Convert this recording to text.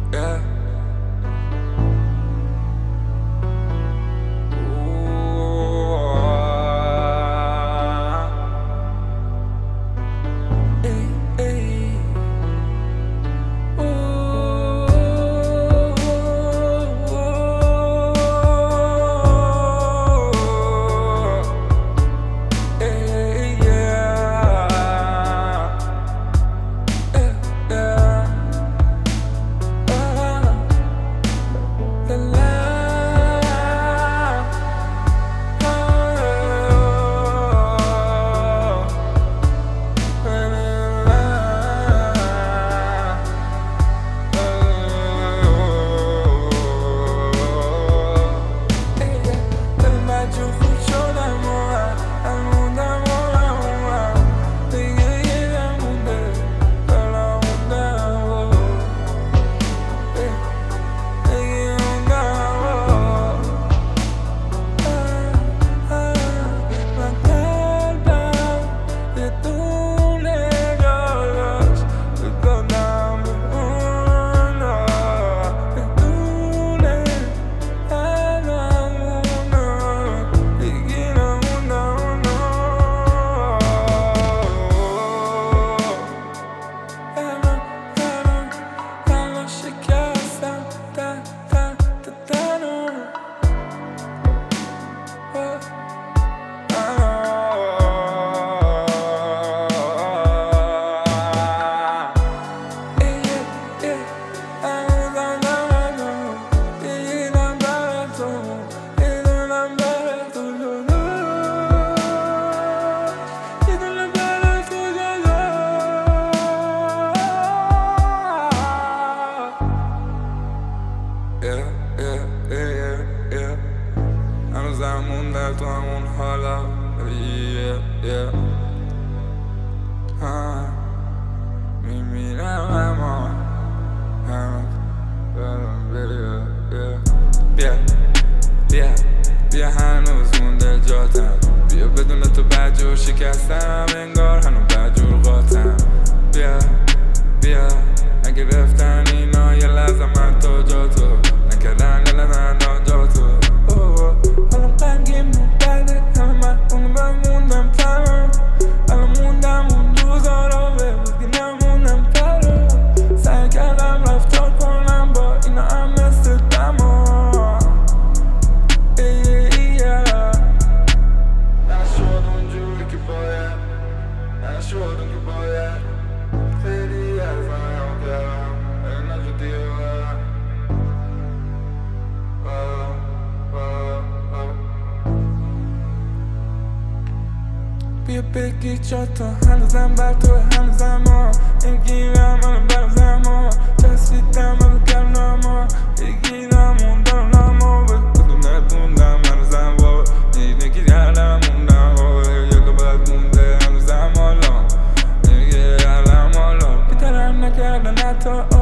yeah. هنوزم مونده تو همون حالا میمیرم اما بیا هنوز مونده جاتم، بیا بدون تو بدجور شکستم، انگار هنوز بدجور قاتم. بیا اگه رفتن اینا یه لحظه من تو جا تو نکردن دلتن جا تو. حالا غمگین بده همه من اونو بموندم تنم، الان موندم اون روزا رو ببودی نموندم ترا. سعی کردم رفتار کنم با اینا هم مثل دما. نشد اونجوری که باید، نشد اون که باید، خیلی از من کردم نشدی. بیا بگی جا تو هنوزم بر تو هنوزم ها میگیرم الان برازم ها چسبیدم الان کردم ها بگیرم موندم ها بدونت موندم هنوزم ها نگی کردم موندم ها یه دو باید مونده هنوزم حالا نگی کردم حالا بیترم نکردن حتی